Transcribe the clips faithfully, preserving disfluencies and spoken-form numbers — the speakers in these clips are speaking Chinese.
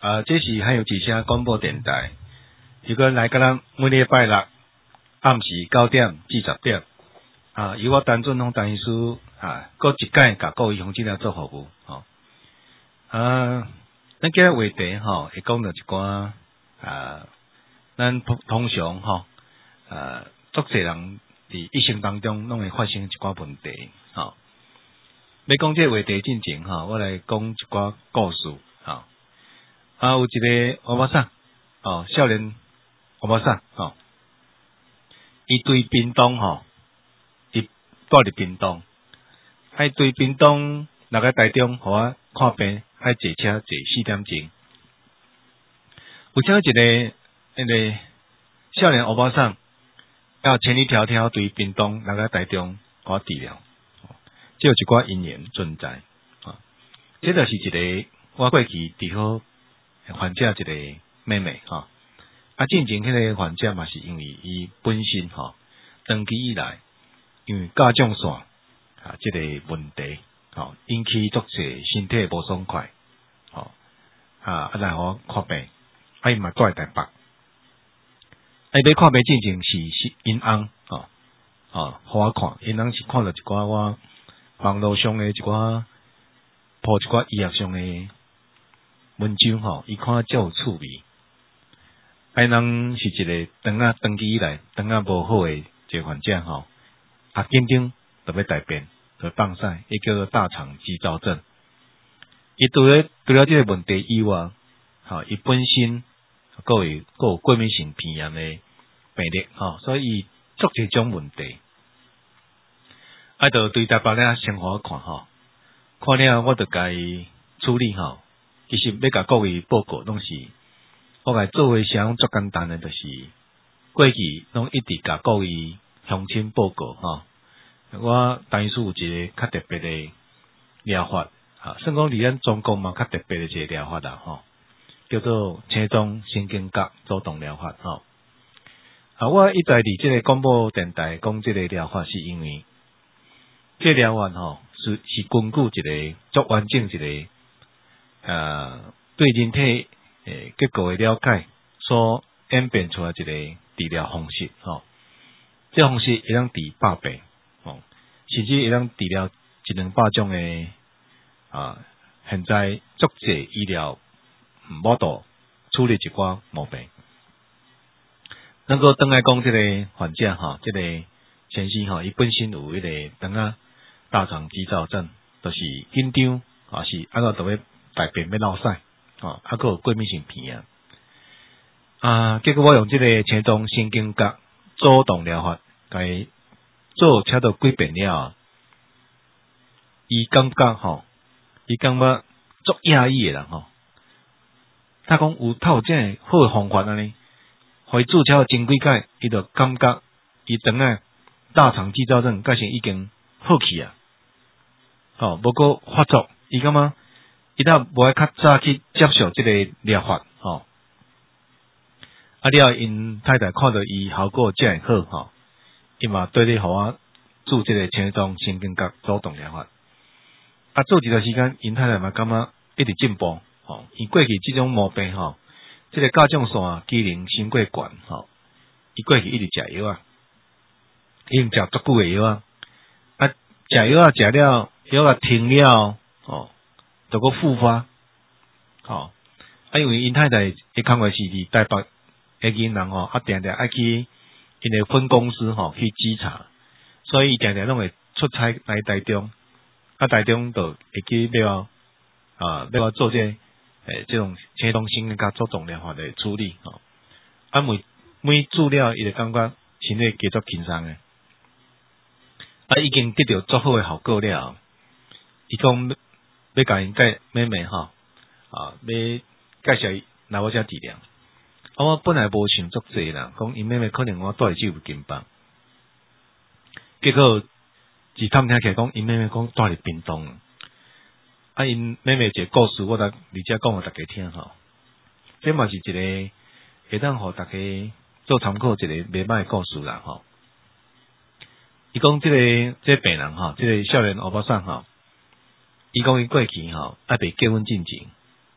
啊，这是还有几声广播电台，如果来甲咱每礼拜六暗时九点至十点，啊，由我陈俊宏陈医师啊，各一届甲各位乡亲来做服务，吼、哦，啊，咱今日话题吼，会讲到一寡啊，咱通通常吼，啊，足侪人伫一生当中拢会发生一寡问题，吼、哦。要讲这个话题进前吼，我来讲一寡故事，吼、哦。啊，有一个欧巴桑，哦，少年欧巴桑，吼，伊对屏东吼，伊住伫屏东，爱对屏东来个台中，互我看病，爱坐车坐四点钟。有请一个那个少年欧巴桑，要千里迢迢对屏东来个台中，互我治疗，这有一寡因缘存在，啊，这就是一个我过去治好患者一个妹妹吼，啊，进前迄个患者嘛是因为伊本身吼，长期以来因为甲状腺啊即、这个问题吼，引起足侪身体无爽快，吼啊啊来互我看病，啊伊嘛住喺台北，啊伊要看病进前是是因翁吼，吼互我看，因翁是看到一寡我网络上的一寡播一寡医学上的文章吼，伊看较有趣味。爱人是一个肠仔长期以来肠仔无好的一个患者吼，啊紧张特别大便，特别放屎，伊叫做大肠肌躁症。伊除了除了这个问题以外，吼，伊本身佫有佫有过敏性鼻炎的病历吼，所以伊足侪种问题。啊，就对台北咧生活看吼，看了我就甲伊处理吼。其实要甲各位报告，拢是我来做伙啥拢足简单的，就是过去拢一直甲各位乡亲报告吼。我陈医师有一个较特别的疗法，啊，算讲伫咱中国嘛较特别的一个疗法啦，吼，叫做青中神经角主动疗法，吼。啊，我一直伫即个广播电台讲即个疗法，是因为即个疗法吼是是根据一个足完整一个。呃，对人体诶结构的了解，所演变出来一个治疗方式吼。这方式会当治百病吼，甚至会当治疗一两百种的啊，现在足侪医疗无度处理一寡毛病。能够倒来讲，这个患者吼，这个先生吼，伊本身有迄个肠仔大肠肌躁症，就是紧张啊，是按照特别。大便要落屎，哦，还佫有过敏性鼻炎啊。结果我用这个青中神经角主动疗法，甲伊做车到几遍了，伊感觉吼，伊感觉足压抑的啦吼。他讲有透这样好的方法安尼，互伊注射前几届，伊就感觉伊肠仔大肠肌躁症，改成已经好去啊，吼，无过发作，伊感觉。伊若无爱较早去接受即个疗法吼，啊了因太太看到伊效果真好吼，伊嘛对你互我做即个青中神经角主动疗法，啊做一段时间，因太太嘛感觉一直进步吼，伊过去即种毛病吼，即、這个甲状腺机能升过悬吼，伊过去一直食药啊，伊用食足久诶药啊，啊食药啊食了，药啊停了哦。就个复发，吼、哦，啊，因为因太太一看过是伫台北诶囡人吼，啊，定定爱去因诶分公司吼、哦、去稽查，所以伊定定拢会出差来台中，啊，台中就会去了啊，要我做这诶、個、这种青中神经角主动疗法的处理吼、哦，啊，每每做了伊就感觉身体加足轻松诶，啊，已经得到足好诶效果了，伊讲。要甲因介妹妹吼，啊，要介绍伊来我遮治疗。啊，我本来无想足济啦，讲因妹妹可能我住伫酒金邦，结果一探听起来讲，因妹妹讲住伫屏东。啊，因妹妹一个故事，我来伫遮讲互大家听吼。这嘛是一个会当互大家做参考一个袂歹诶故事啦吼。伊讲即、這个即、這個病人吼，即、這個少年欧巴桑吼。伊讲伊过去吼，爱被结婚进前，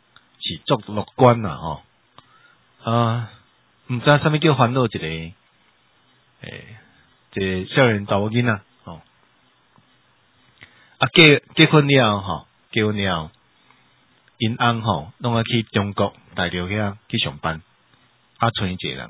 是足乐观啦吼。啊，毋知啥物叫烦恼一个诶，一个少年查某囡仔吼。啊结结婚了吼，结婚了，因翁吼拢爱去中国大陆遐去上班，啊剩伊一个人。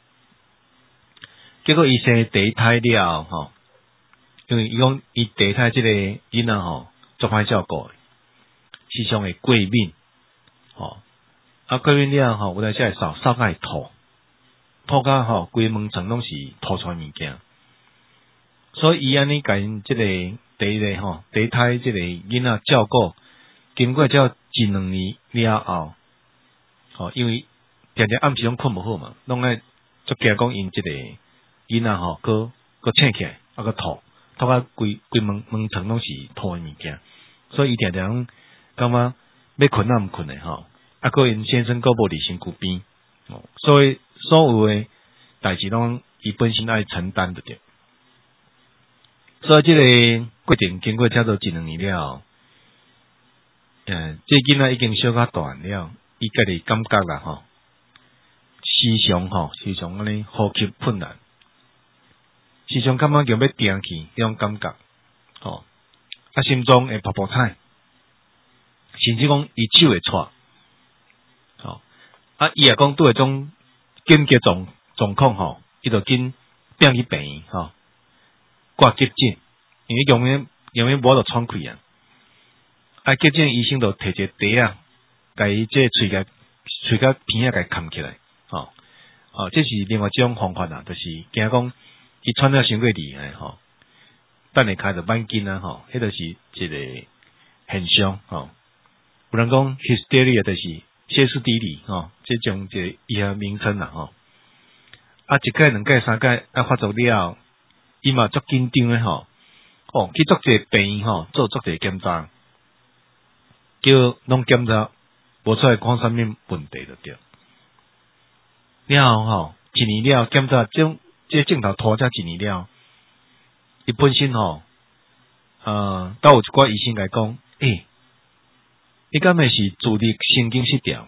结果伊生第一胎了吼，因为伊讲伊第一胎即个囡仔吼足歹照顾，时常会过敏，吼啊过敏了吼，有当时会扫扫甲会吐，吐甲吼规门床拢是吐出来物件，所以伊安尼甲因即个第一个吼第一胎即个囡仔照顾，经过照一两年了后，吼因为常常暗时拢困无好嘛，拢爱足惊讲因即个囡仔吼，佮佮醒起来，啊佮吐，吐甲规规门门床拢是吐诶物件，所以伊常常感觉要困也毋困诶吼，啊佮因先生佮无伫身躯边，哦，所以所有诶代志拢伊本身爱承担着着，所以即个过程经过差不多一两年了，诶，即囡仔已經小可大了，伊家己感覺啦吼，時常吼時常安尼呼吸困難。時常感覺叫要定去，迄種感覺，吼，啊心臟會噗噗踩，甚至講伊手會颤，吼，啊伊也講拄會種緊急狀狀況吼，伊就緊拼去病院吼，掛急診，因為永遠永遠無得喘氣啊，啊急診醫生就摕一個袋啊，甲伊即喙甲喙甲片啊甲伊冚起來，吼，哦，這是另外一種方法啊，就是驚講。伊喘了傷過厲害吼，等下開就慢緊啊吼，迄就是一個現象吼。有人講 hysteria 就是歇斯底里吼，這種一個醫學名稱啦吼。啊，一屆兩屆三屆啊發作了，伊嘛足緊張誒吼，哦，去足濟病院吼做足濟檢查，叫攏檢查無出來看啥物問題就對。了後吼，一年了檢查種。即個鏡頭拖遮一年了，伊本身吼，呃，倒有一寡醫生來講，誒、欸，你敢會是自律神經失調？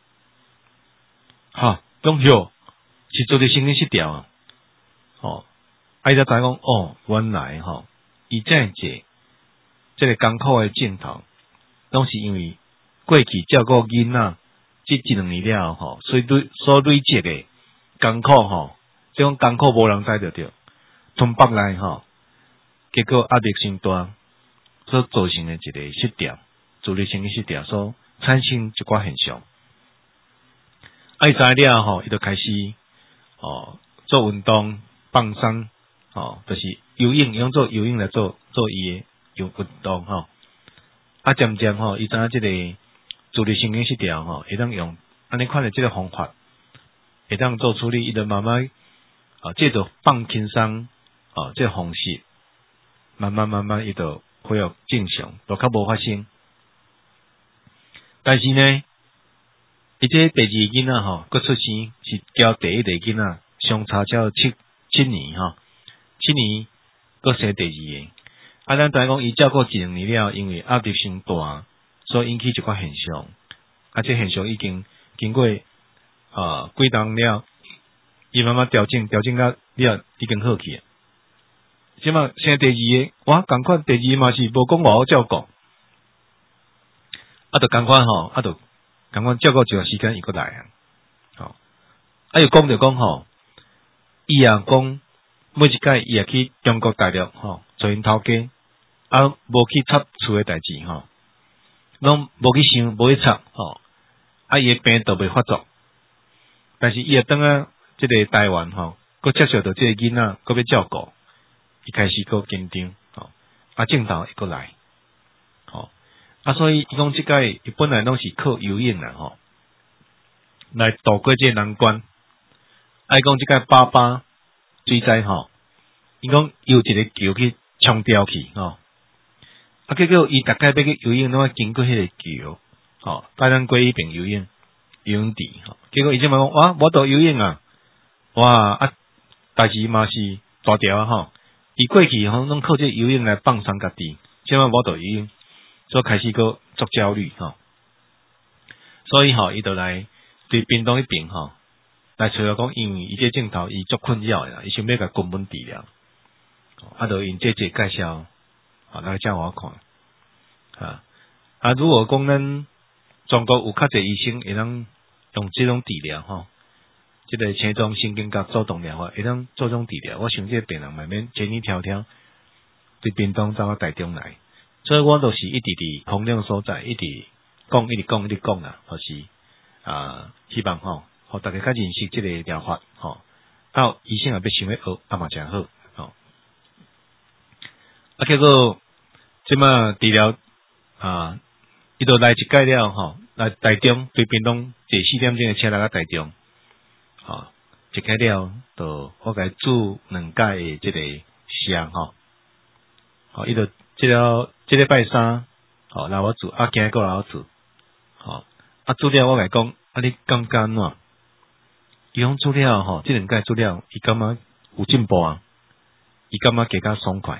哈，講有，是自律神經失調啊，吼，啊伊才知講，哦，原來吼，伊這樣濟，即個艱苦誒鏡頭，攏是因為過去照顧囡仔，即一兩年了吼，所以累所累積誒艱苦吼。這種艱苦無人知着着，從北來吼，結果壓力傷大，所造成的一個失調，自律神經失調所產生一寡現象。啊，伊知了吼，伊就開始哦做運動、放鬆，哦，就是游泳，用做游泳來做做伊嘅運動吼。啊，漸漸吼，伊知影即個自律神經失調吼，會當用安尼款嘅即個方法，會當做處理，伊就慢慢。啊，借着放輕鬆，啊，這個方式，慢慢慢慢，伊就恢復正常，就較無發生。但是呢，伊這第二囡仔吼，佮出生是交第一個囡仔，相差才七七年吼，七年佮生第二個。啊，咱知講伊照顧一兩年了，因為壓力傷大，所以引起一寡現象。啊，這現象已經經過啊幾冬了。伊慢慢調整，調整到了已經好去啊！即嘛生第二個，哇，共款第二嘛是無講偌好照顧，啊，就共款吼，啊，就共款照顧一段時間伊過來啊，吼，啊，又講着講吼，伊啊講每一屆伊也去中國大陸吼，做因頭家，啊，無去插厝誒代志吼，攏無去想，無去插吼，啊，伊誒病都未發作，但是伊也當啊。即個台灣吼，佮接受到即個囡仔，佮要照顧，伊開始佮緊張，吼，啊鏡頭會過來，吼，啊所以伊講即個伊本來攏是靠游泳啦，吼，來度過即個難關。啊伊講即個爸爸水災吼，伊講有一個橋去沖掉去，吼，啊結果伊逐擺要去游泳，攏要經過迄個橋，吼，帶咱過迄邊游泳，游泳池，吼，結果伊即擺講，哇，無度游泳啊！哇啊！但是嘛是大條啊吼，伊過去吼攏靠這游泳來放鬆家己，即擺無度游泳，所以開始個足焦慮吼。 所以吼，伊就来对屏东迄边吼，来找我讲，因为伊这镜头伊足困扰诶啦，伊想要甲根本治疗，啊，就用这这介绍，啊，来叫我看，啊，啊，如果讲咱中国有较侪医生会当用这种治疗吼，即、這个青中神经甲主动疗法会当做种治疗，我想这病人慢慢千里迢迢对屏东走到台中来，所以我都是一直伫同样所在，一直讲，一直讲，一直讲啦，就是啊，希望吼，互大家较认识即个疗法吼，啊，医生也要想要学，啊嘛诚好吼，啊，结果即马治疗啊，伊就来一届了吼，来台中对屏东坐四点钟的车来到台中，吼，一届了，就我甲伊煮两届的即个香吼。吼，伊就即了，即礼拜三，吼，来我煮，啊，今日过来我煮，吼，啊，煮了我甲伊讲，啊，你感觉安怎？伊讲煮了吼，即两届煮了，伊感觉有进步啊，伊感觉加较爽快。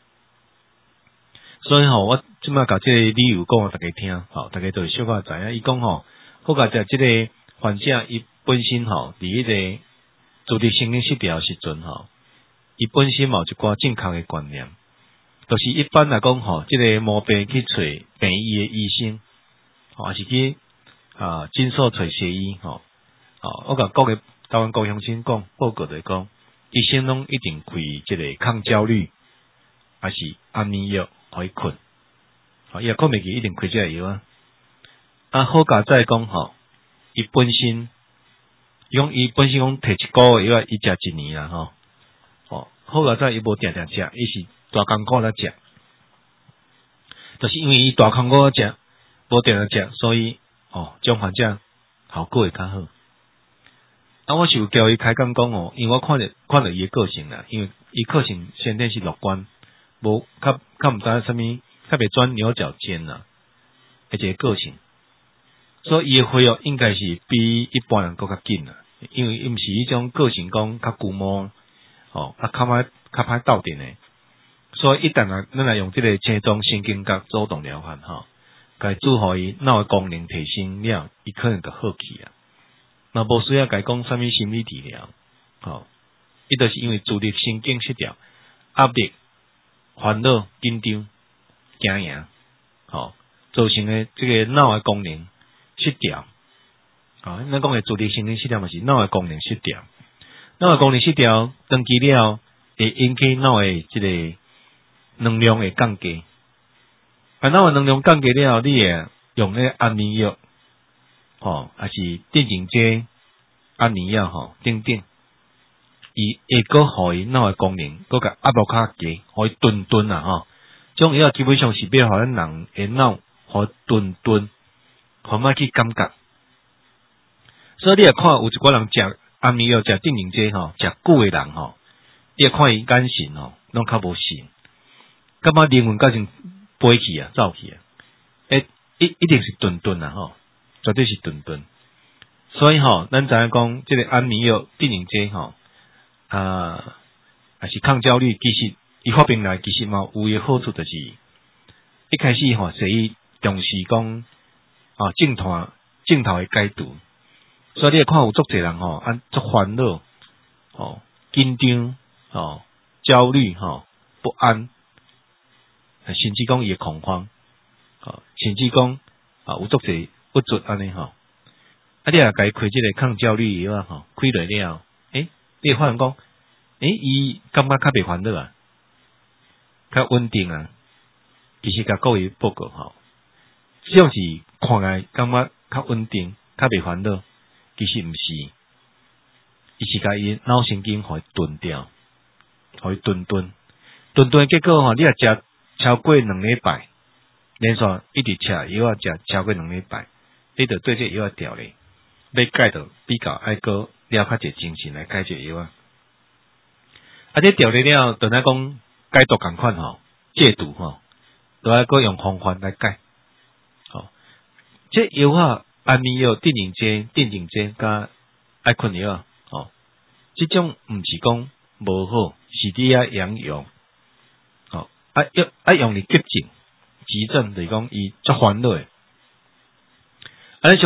所以吼，我即摆甲即个理由讲互大家听，吼，大家就会小可知影。伊讲吼，我甲只即个患者，伊本身吼，伫迄个自律神经失调时阵吼，伊本身嘛有一寡正确诶观念。就是一般来讲吼，即、這个毛病去找病医的医生，吼，还是去啊诊所找西医，吼，哦，我甲各个台湾高乡亲讲，报告来讲，医生拢一定开即个抗焦虑，还是安眠药可以困，吼，伊也困袂去，一定开即个药啊。啊，好佳再讲吼，伊本身，伊讲伊本身讲摕一个月药，伊食一年啦，吼，哦，好佳再伊无定定食，伊是。大空苦来食，就是因为伊大空苦食，无定来食，所以哦，种患者效果会较好。啊，我是有叫伊开讲讲哦，因为我看着看着伊诶个性啦，因为伊个性先天是乐观，无较较毋知影啥物，较袂钻牛角尖啦，而且个性，所以伊诶恢复应该是比一般人搁较紧啦，因为伊毋是迄种个性讲较古摸，哦，啊较歹较歹斗阵诶。所以一旦啊，咱来用即个青中神经甲主动疗法吼，甲伊做互伊脑诶功能提升了，伊可能就好去啊。那无需要甲伊讲啥物心理治疗，吼，伊就是因为自律神经失调、压力、烦恼、紧张、惊赢，吼，造成诶即个脑诶功能失调。啊，咱讲诶自律神经失调嘛是脑诶功能失调，脑诶功能失调长期了会引起脑诶即个能量会降低，啊，脑诶能量降低了，你会用迄个安眠药，吼，还是镇静剂、安眠药，吼，等等，伊会搁互伊脑诶功能，搁甲压力较低，互伊顿顿啊，吼，种药基本上是要互咱人诶脑互顿顿，互莫去感觉。所以你会看有一寡人食安眠药、食镇静剂，吼，食久诶人，吼，你会看伊眼神，吼，拢较无神。感觉灵魂甲成飞去啊，走去啊，诶，一一定是顿顿啊，吼，绝对是顿顿。所以吼，咱知影讲，即个安眠药、镇静剂吼，啊，还是抗焦虑，其实伊发明来其实嘛有伊诶好处，就是一开始吼，是伊重视讲啊镜头镜头诶解读，所以你会看有足侪人吼，啊足烦恼，吼紧张，吼焦虑，吼不安。甚至讲伊诶恐慌，哦，甚至讲啊有足侪不足安尼吼，啊你也甲伊开即个抗焦虑药啊吼，开落了，诶，你会发现讲，诶，伊感觉较袂烦恼啊，较稳定啊，其实甲各位报告吼，只要是看来感觉较稳定、较袂烦恼，其实毋是，伊是甲伊脑神经互伊顿掉，互伊顿顿，顿顿诶结果吼，你也食。超过两礼拜，连续一直吃药啊，食超过两礼拜，你着对这药啊调咧，要改着比较爱个了较侪精神来改这药啊。啊，这调咧了，等下讲解毒共款吼，戒毒吼，都爱个用方法来改。吼，这药啊，安眠药、镇静剂、镇静剂加爱困药啊，吼，这种毋是讲无好，是你啊养用。啊，要啊用嚟急症、急症，就是讲伊足烦恼诶。啊，像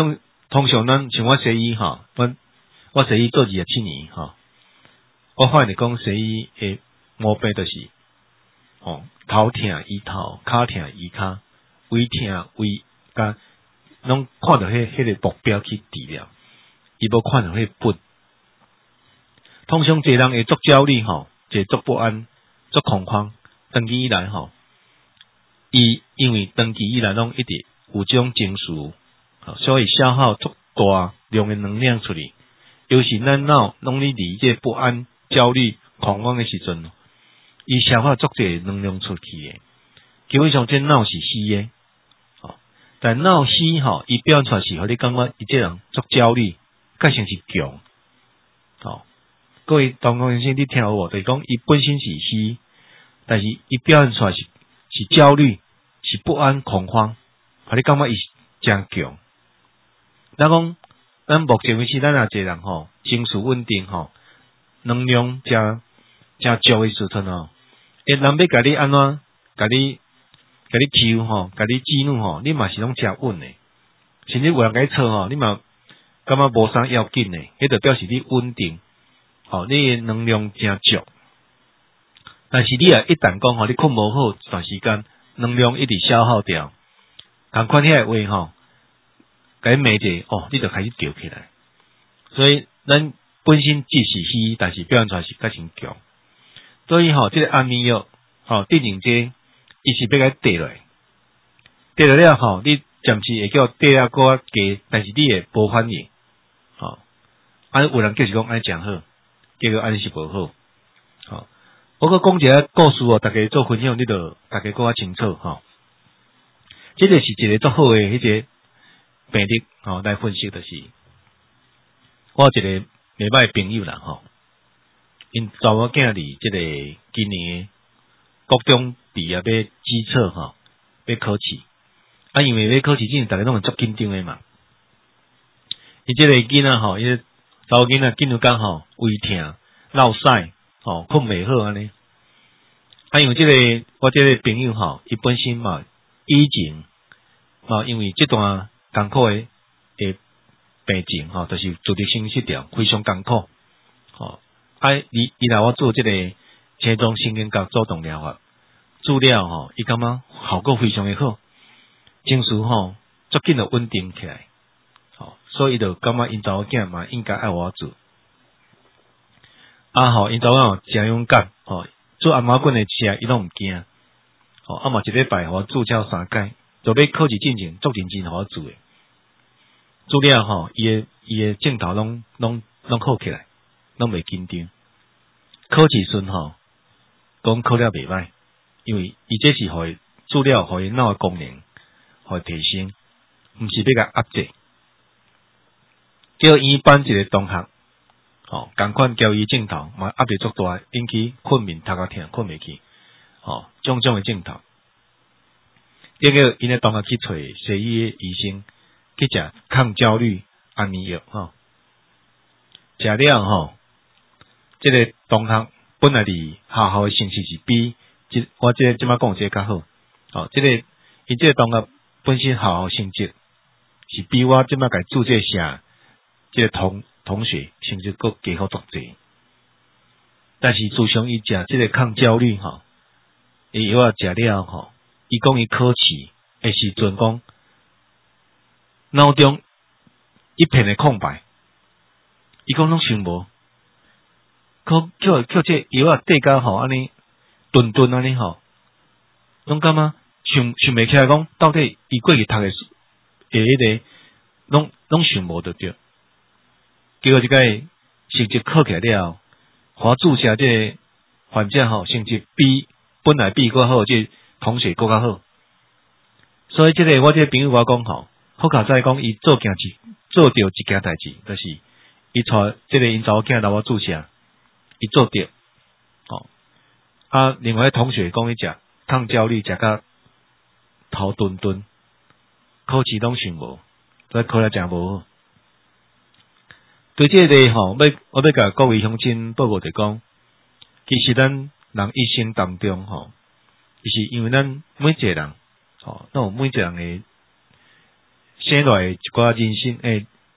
通常咱像我西医吼，我我西医做二十七年吼，我发现讲西医诶毛病就是哦头痛医头，骹痛医骹，胃痛胃甲拢看到迄迄个目标去治疗，伊无看到迄本。通常一个人会足焦虑吼，就足不安、足恐慌，长期以来吼，伊因为长期以来拢一直有这种情绪，所以消耗足大量的能量出去。尤其咱脑拢咧离这不安、焦虑、恐慌的时阵，伊消耗足侪能量出去的。基本上这脑是死的，吼，但脑死吼，伊表现出来是，互你感觉伊这人足焦虑，甲像是强，吼。各位同工先生，你听有无？就是讲，伊本身是虚，但是伊表现出来是是焦虑，是不安、恐慌，互你感觉伊真强。咱讲，咱目前为止，咱也一个人吼，情绪稳定吼，能量真真足的时阵吼，诶，人要甲你安怎，甲你甲你求吼，甲你激怒吼，你嘛是拢真稳的。甚至有人甲你吵吼，你嘛感觉无啥要紧的，迄就表示你稳定。哦，你能量真足，但是你也一旦讲吼，你困无好一段时间，能量一直消耗掉，同款遐个话吼，甲你骂者哦，你就开始吊起来。所以咱本身只是虚，但是表现出来是较真强。所以吼，这个安眠药吼，对人者伊是要甲你跌落来，跌落了吼，你暂时会叫跌啊搁较低，但是你会无反应。吼，啊有人就是讲安尼诚好。结果安尼是无好，好，我搁讲一个故事哦，大家做分享，你著大家搁较清楚吼。这个是一个足好诶，迄个病例吼来分析，就是我有一个袂歹朋友啦吼，因查某囝伫即个今年国中毕业要基测吼，要考试，啊，因为要考试之前，大家拢会足紧张诶嘛。伊即个囡仔吼，伊查某囡仔紧张讲吼，胃痛、落屎，吼困袂好安尼。啊，因为即、這个我即个朋友吼，伊本身嘛以前嘛，因为即段艰苦诶诶病症吼，就是自律性失调，非常艰苦。吼，啊，伊伊来我做即个车中神经学主动疗法，治疗吼，伊感觉效果非常诶好，情绪吼足紧就稳定起来。吼，所以伊就感觉因查某囝嘛应该爱我做。啊吼，因查某囝真勇敢，吼，做阿妈棍诶车伊拢毋惊。吼，啊嘛一礼拜互我助教三届，就要考试进前足认真互我做诶。做了吼，伊诶伊诶镜头拢拢拢好起来，拢袂紧张。考试顺吼，讲考了袂歹，因为伊这是互伊做了互伊脑诶功能互伊提升，毋是要甲压制。叫伊班一个同学，吼，共款交伊镜头，嘛压力足大，引起困眠、头壳痛、困袂去，吼，种种诶镜头。结果因诶同学去找西医诶医生，去食抗焦虑安眠药，吼，食了吼，即、这个同学本来伫学校诶成绩是比即我即个即摆讲即个较好，吼，即、这个伊即个同学本身学校成绩是比我即摆甲注这写。即个同同学成绩阁加好足济，但是自从伊食即个抗焦虑吼，伊药啊食了吼，伊讲伊考试诶时阵讲脑中一片诶空白，伊讲拢想无，考叫叫这药啊缀甲吼安尼顿顿安尼吼，拢感觉想想袂起来讲到底伊过去读诶诶迄个拢拢想无得着。结果即个成绩考起来了，互我注射即个患者吼，成绩比本来比较好，即同学更较好。所以即个我即个朋友我讲吼，好卡在讲伊做件事，做着一件代志，就是伊带即个因查某囝来我注射，伊做着。吼、哦，啊，另外同学讲伊食抗焦虑，食甲头顿顿，考试拢想无，所以考了诚无好。对这个吼，要我要甲各位乡亲报告就讲，其实咱人一生当中吼，就是因为咱每一个人吼，那每一个人诶生来一寡人生诶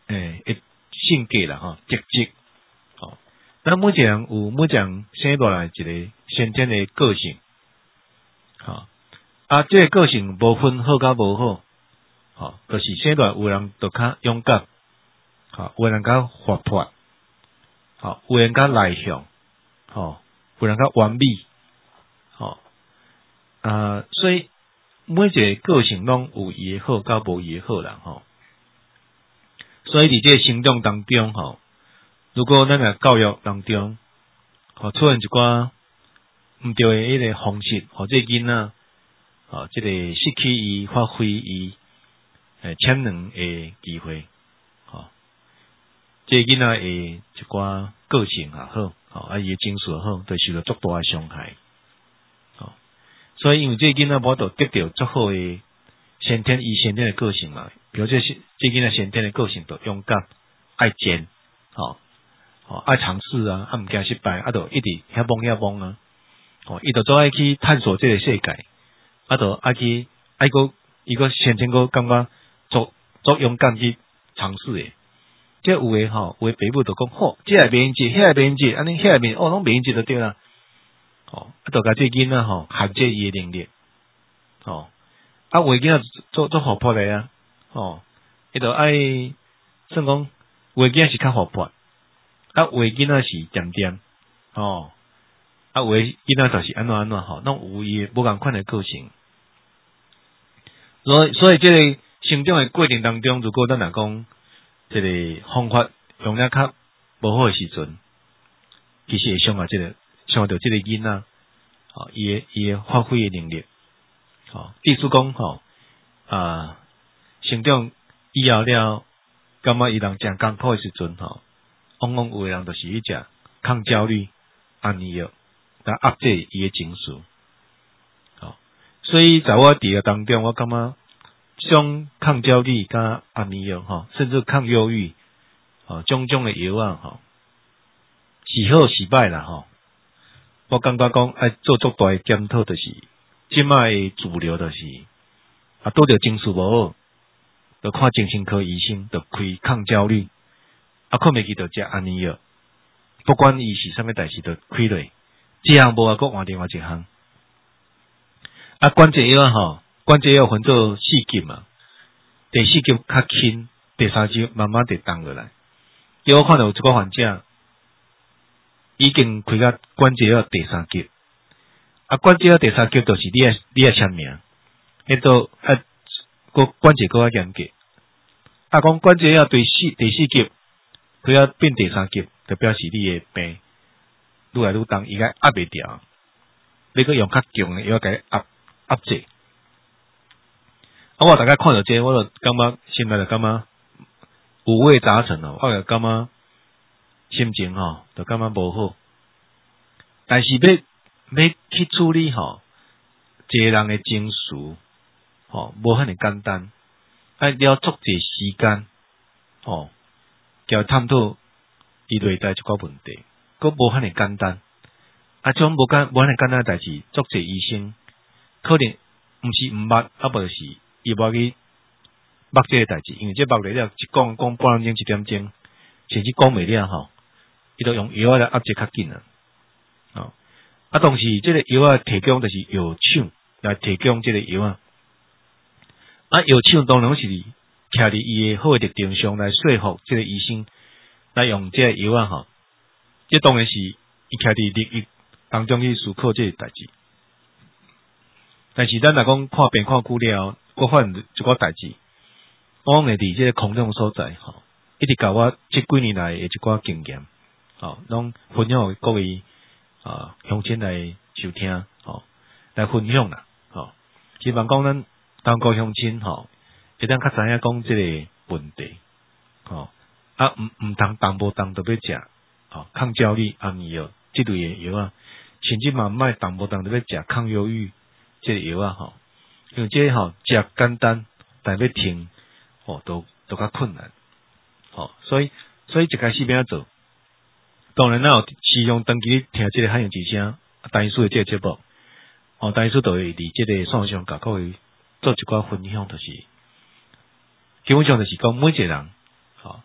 诶，诶性格啦吼，特质，吼，咱每一个人有每一个人生落来一个先天的个性，吼，啊，这个个性无分好甲无好，吼，就是生落来有人就较勇敢，吼，有人较活泼，吼，有人较内向，吼，有人较完美，吼，啊，所以每一个个性拢有伊的好甲无伊的好啦，吼。所以伫这个成长当中，吼，如果咱个教育当中，吼出现一寡毋对的迄个方式，或者囡仔，吼，即个失去伊发挥伊诶潜能的机会，吼，这囡仔的一寡个性也好，吼，啊伊的情绪也好，都受到足大的伤害，吼。所以因为这囡仔无得得到足好的先天伊先天的个性嘛。比如这是这囡仔先天的个性，就勇敢、爱争，吼、吼爱尝试啊，啊毋惊失败，啊，就一直遐懵遐懵啊，吼，伊就总爱去探索这个世界，啊，就爱去爱个伊个先天个感觉足足勇敢去尝试诶。这有诶吼，有诶爸母就讲，吼，这个袂用节，遐个袂用节，安尼遐个袂，哦，拢袂用节就对啦，吼，啊，就甲这囡仔吼限制伊诶能力，吼，啊，有诶囡仔做做活泼诶啊。哦，伊就爱算讲，有诶囡仔是较活泼，啊，有诶囡仔是点点，哦，啊，有诶囡仔就是安怎安怎吼，拢有伊无共款诶个性。所以，所以这个成长诶过程当中，如果咱若讲这个方法用了较无好诶时阵，其实会伤害这个伤害到这个囡仔，哦，伊诶伊诶发挥诶能力，哦，意思讲吼啊。成长以后了，感觉伊人诚艰苦诶时阵吼，往往有诶人就是去食抗焦虑、安眠药来压制伊诶情绪。吼，所以在我治疗当中，我感觉种抗焦虑甲安眠药吼，甚至抗忧郁，吼种种诶药啊吼，是好是歹啦吼。我感觉讲爱做足大诶检讨，就是即摆诶治疗就是啊，拄着情绪无好。就看精神科医生，就开抗焦虑，啊，困袂去就食安眠药，不管伊是啥物代志，就开落。一项无啊，搁换另外一项。啊，关节药吼，关节药分做四级嘛，第四级较轻，第三级慢慢地重落来。叫我看到有一个患者已经开到关节药第三级，啊，关节药第三级就是你爱你爱签名，迄都啊。个关节搁较严格，啊，讲关节要对四第四级，佢要变第三级，就表示你诶病愈来愈重，伊个压袂掉，你搁用较强诶药甲伊压压制。啊，我大概看到这个，我就感觉心内就感觉五味杂陈哦，我就感觉心情吼，就感觉无好。但是要要去处理吼，一个人诶情绪。吼，无遐尼简单，爱了足济时间，吼，交探讨伊内在一寡问题，佫无遐尼简单。啊，种无简无遐尼简单诶代志，足济医生可能毋是毋捌，啊，无就是伊无去捌这个代志，因为这捌了了，一讲讲半点钟一点钟，甚至讲袂了吼，伊就用药来压制较紧啊。哦，啊，当时这个药啊提供就是药厂来提供这个药啊。啊，药厂当然是徛伫伊诶好诶特定上来说服即个医生来用即个药啊吼，即当然是伊徛伫利益当中去思考即个代志。但是咱若讲看病看久了，我发现一寡代志，我会伫即个空中所在吼，一直甲我即几年来诶一寡经验，吼，拢分享给各位啊乡亲来收听，吼，来分享啦，吼，希望讲咱。当高乡亲吼，会当较知影讲即个问题，吼啊，毋毋通动无动就要食，吼抗焦虑安眠药即类诶药啊，甚至嘛莫动无动就要食抗忧郁即个药啊，吼，因为即个吼食简单，但要停，吼都都较困难，吼，所以所以一开始要安做，当然咱有时常长期听即个海洋之声，陈医师诶即个节目，哦，陈医师就会伫即个线上甲各位。做一寡分享，就是基本上就是讲每一个人，吼，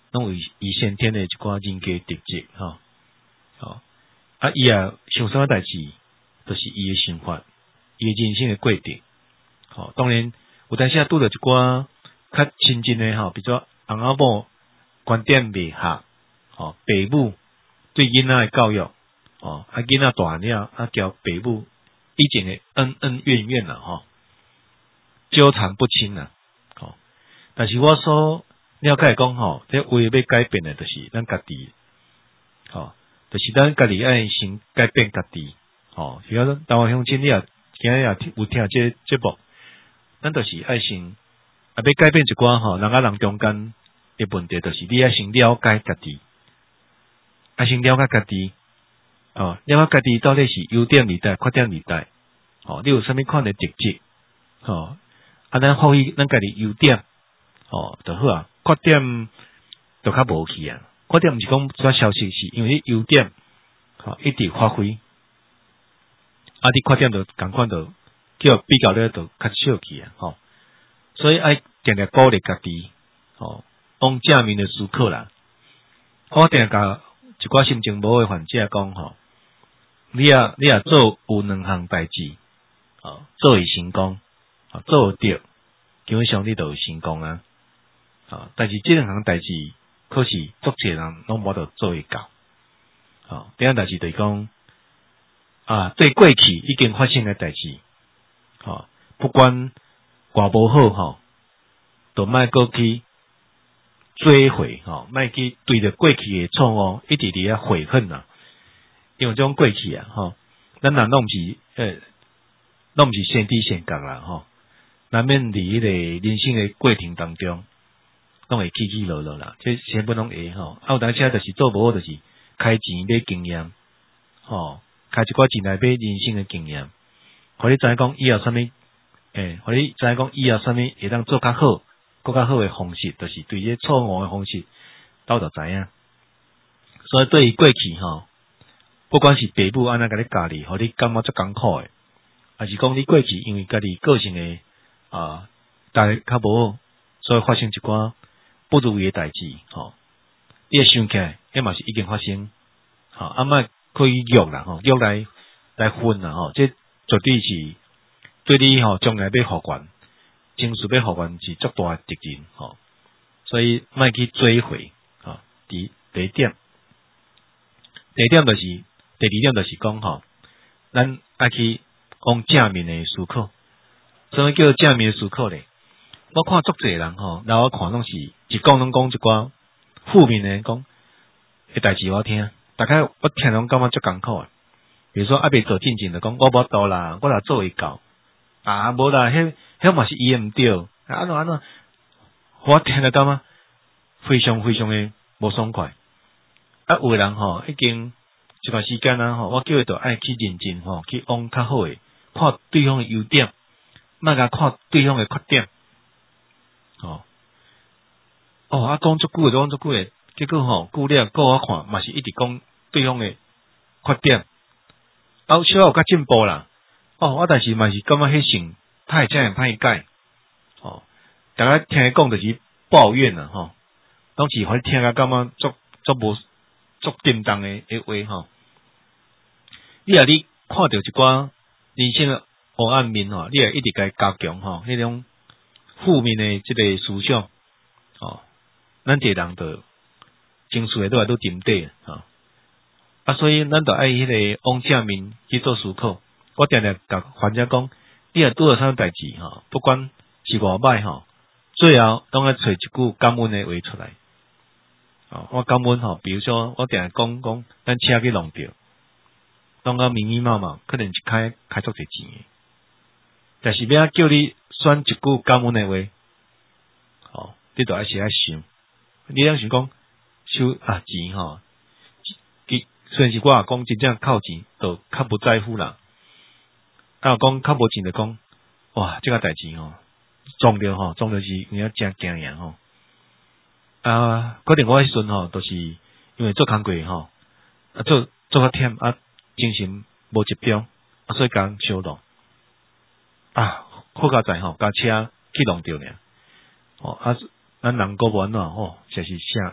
拢有伊先天的一寡人格特质吼，吼啊伊啊想啥代志，就是伊的想法，伊的人生的过程，吼当然有当时啊拄着一寡较亲近的吼，比如说翁仔某观点未合，吼父母对囡仔的教育，哦啊囡仔大了啊交父母以前的恩恩怨怨啦，吼纠缠不清啦，吼但是我所了解讲吼，这唯一要改变的，就是咱家己，吼，就是咱家己爱先改变家己，吼。比如说，台湾乡亲，你也今日也有聽這節目，咱就是愛先，啊，要改變一寡吼，人甲人中間的問題，就是你愛先了解家己，愛先了解家己，哦，了解家己到底是優點佇佗，缺點佇佗，吼，你有啥物款的特質，吼，啊，咱發揮咱家己優點，哦，就好啊。缺點就較無去啊！缺點毋是講只消息，是因為你優點吼、哦、一直發揮，啊，你缺點就共款就叫比較咧就較少去啊！吼、哦，所以愛定定鼓勵家己，吼、哦，往正面的思考啦。我定定甲一寡心情無好的患者講吼，你啊你啊做有兩項代志，哦，做會成功，哦，做會對，基本上你就有成功啊！啊！但是這兩項代志，可是足濟人攏無得做會到。啊，第二代志就是講啊，對過去已經發生嘅代志，啊，不管偌無好吼，都莫擱去追悔，吼，莫去對着過去嘅錯誤一直佇遐悔恨啊。因為這種過去啊，吼，咱人攏毋是誒，攏毋是先知先覺啦，吼，難免佇迄個人生嘅過程當中。攏會起起落落啦，這全部攏會吼。啊，有當時就是做無好，就是開錢買經驗，吼，開一寡錢來買人生的經驗。互你知影講以後啥物，誒、欸，互你知影講以後啥物會當做較好，更較好的方式，就是對這錯誤的方式，都就知影。所以對於過去吼，不管是父母安怎甲你教你，互你感覺足艱苦的，還是講你過去因為家己個性的啊，大家較無好，所以發生一寡不如意嘅代志，吼，你會想起來，迄嘛是已經發生，吼，啊莫可以約啦，吼，約來來分啦，吼，這絕對是對你吼將來要復原，情緒要復原是足大嘅責任，吼，所以莫去追悔，吼，第第一點，第一點就是第二點就是講，吼，咱愛去往正面嘅思考，什麼叫做正面嘅思考咧？我看足濟人吼，然後我看攏是一講攏講一寡負面誒講誒代志我聽，大概我聽攏感覺足艱苦誒。比如說阿未做進前就講我無度啦，我若做會到啊，無啦，迄迄嘛是伊誒毋對，安怎安怎，我聽得感覺非常非常誒無爽快。啊，有誒人吼已經一段時間啊吼，我叫伊着愛去認真吼，去往較好誒，看對方誒優點，莫甲看對方誒缺點。哦，哦，啊，講足久誒，講足久誒，結果吼，久了，過我看，嘛是一直講對方誒缺點，啊，小有較進步啦。哦，我但是嘛是感覺迄性歹正會歹改。哦，大家聽伊講就是抱怨啦，吼、哦，攏是互你聽甲感覺足足無足叮當誒誒話吼。你若你看到一寡人生誒黑暗面吼，你也一直該加強吼，迄種。負面的這個思想，哦，咱這人就情緒會都係都沉底啊，啊，所以咱就愛迄個往正面去做思考。我定定甲患者講，你若拄到啥代志吼，不管是偌歹吼，最後攏愛找一句感恩的話出來。哦，我感恩吼，比如說我定定講講，咱車去弄着，弄到密密麻麻，可能一開開足濟錢的，但是要叫你。選一句感恩的話，哦，你著愛是愛想，你通想講收啊錢吼，其雖然是我啊講真正靠錢，就較不在乎啦。啊講較無錢就講，哇，這個代志吼，撞着吼，撞着是你要真驚人吼。啊，可能我迄陣吼，都、就是因為做工課吼，啊做做較忝啊，精神無集中，啊所以講燒到啊。好佳在吼，駕車去弄着呢。哦，啊，咱人過完咯，哦，就是啥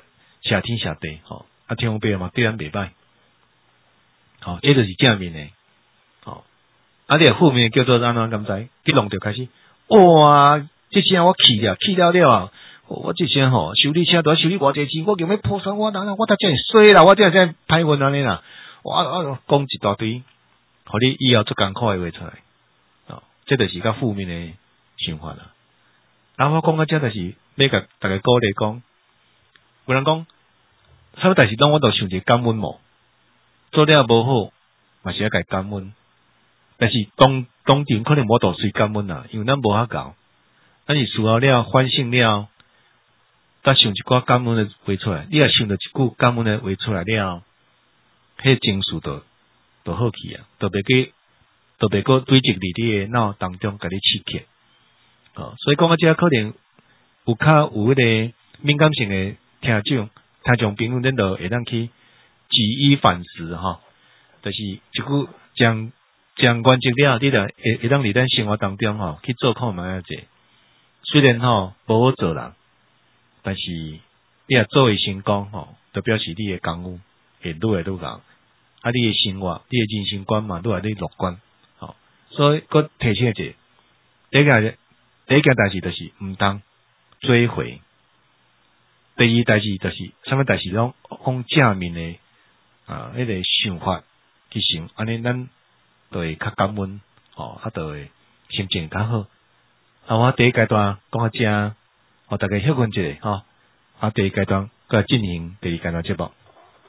谢天谢地吼，啊天公伯嘛对咱袂歹，吼，这就是正面的，吼，啊，你负面叫做安怎咁知？去弄就开始，哇，这声我气了，气了了啊！我这声吼修理车都要修理偌济钱，我叫要破产，我哪我他真系衰啦，我真系真系歹运安尼啦，我我讲一大堆，互你以后做艰苦的话出来，哦，这就是较负面的想法啦。然后我讲到这就是要甲大家鼓励讲，有人讲，啥物代志拢我都想着感恩无，做了无好，嘛是要甲感恩，但是当当场可能无度随感恩啦，因为咱无遐够，咱是思考了反省了。甲想一寡感恩的话出来，你若想到一句感恩的话出来了，迄情绪就就好去啊，就袂去，就袂过堆积伫你的脑当中，甲你刺激。哦，所以讲到这可能有较有迄个敏感性的听众、听众朋友，恁就会当去举一反思哈，就是一句将将关键了，你就会会当伫咱生活当中吼去做看卖啊者。虽然吼无好做人。但是你若做诶成功吼，就表示你诶功夫会愈来愈强，啊，你诶生活、你诶人生观嘛愈来愈乐观，吼、哦。所以，佮提醒者，第一件第一件代志就是毋当追回。第二代志就是啥物代志拢往正面诶啊，迄、那个想法去想，安尼咱就会较感恩，吼、哦，啊，就会心情较好。啊，我第一阶段讲到这。我大家休困一下吼，啊，第一阶段再进行第二阶段节目。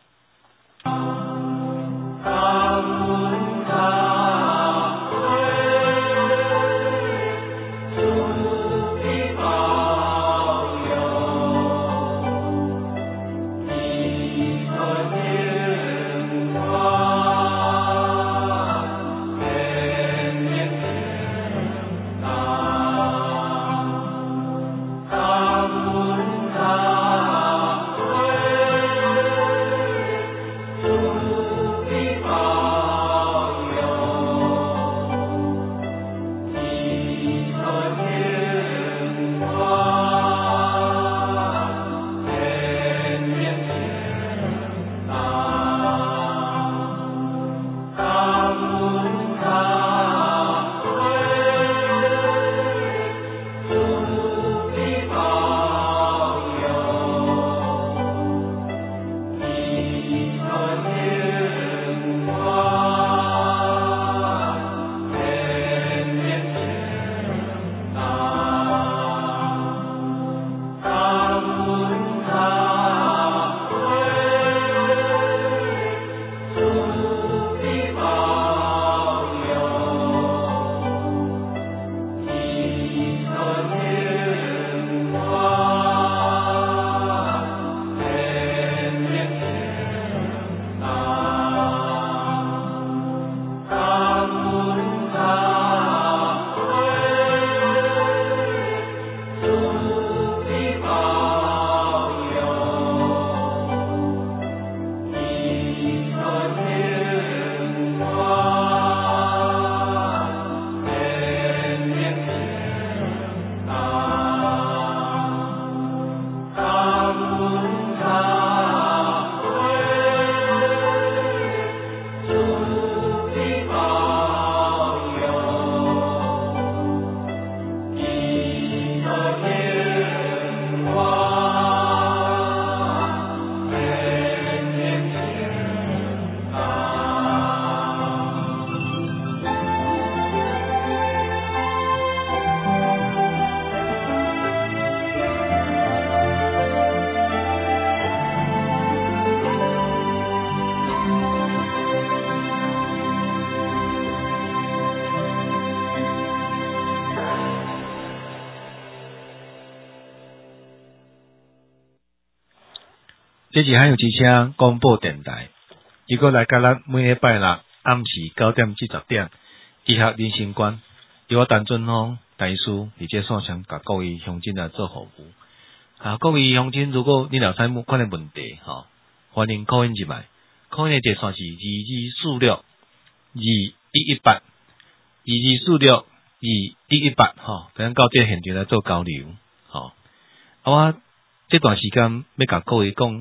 这是海有之声广播电台，如果来甲咱每礼拜六暗时九点至十点，医学人生观，由我陈俊峰大师伫这线上甲各位乡亲来做服务。啊，各位乡亲，如果你有啥物款的问题，吼、哦，欢迎 call in 入来 ，call in 的电线是二二四六二一一八，二二四六二一一八，吼，咱到这现场来做交流，吼、哦。啊，我这段时间要甲各位讲。